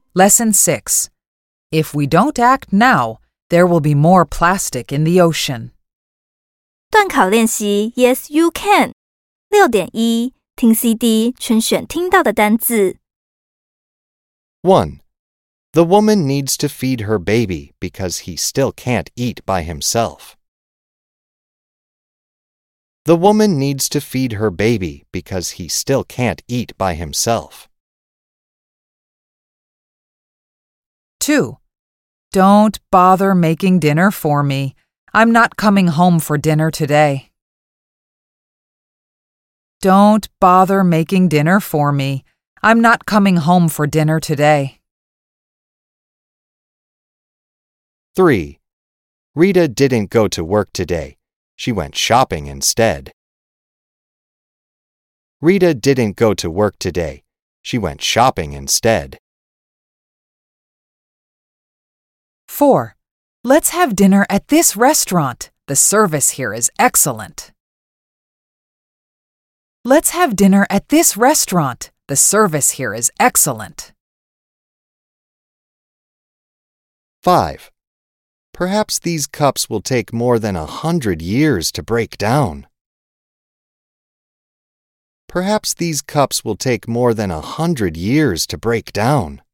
Lesson 6. If we don't act now, there will be more plastic in the ocean. 段考练习 Yes, you can 6.1听 CD 圈选听到的单字 1. The woman needs to feed her baby because he still can't eat by himself. The woman needs to feed her baby because he still can't eat by himself. 2. Don't bother making dinner for me. I'm not coming home for dinner today. Don't bother making dinner for me. I'm not coming home for dinner today. 3. Rita didn't go to work today. She went shopping instead. Rita didn't go to work today. She went shopping instead. 4. Let's have dinner at this restaurant. The service here is excellent. Let's have dinner at this restaurant. The service here is excellent. 5. Perhaps these cups will take more than 100 years to break down. Perhaps these cups will take more than 100 years to break down.